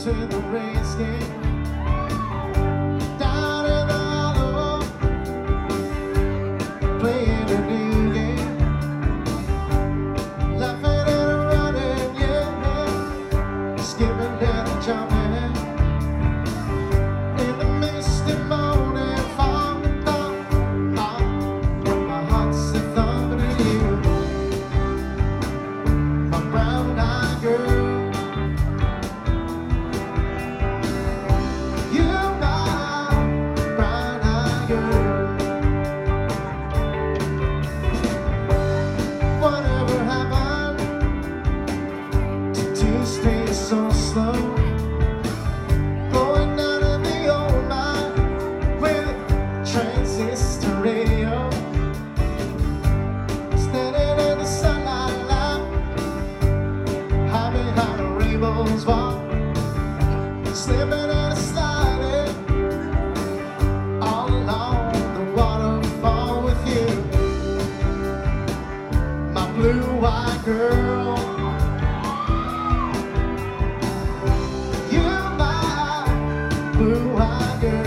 to the race game. Down in the hollow, playing a new game. Laughing and running, yeah. Skipping and jumping. In the misty morning fog, when my heart's a thumping to you, my brown-eyed girl. Stay so slow, going down in the old mine with transistor radio, standing in the sunlight light, high behind a rainbow's wall, slipping and sliding all along the waterfall with you, my blue-eyed girl. Blue-eyed girl.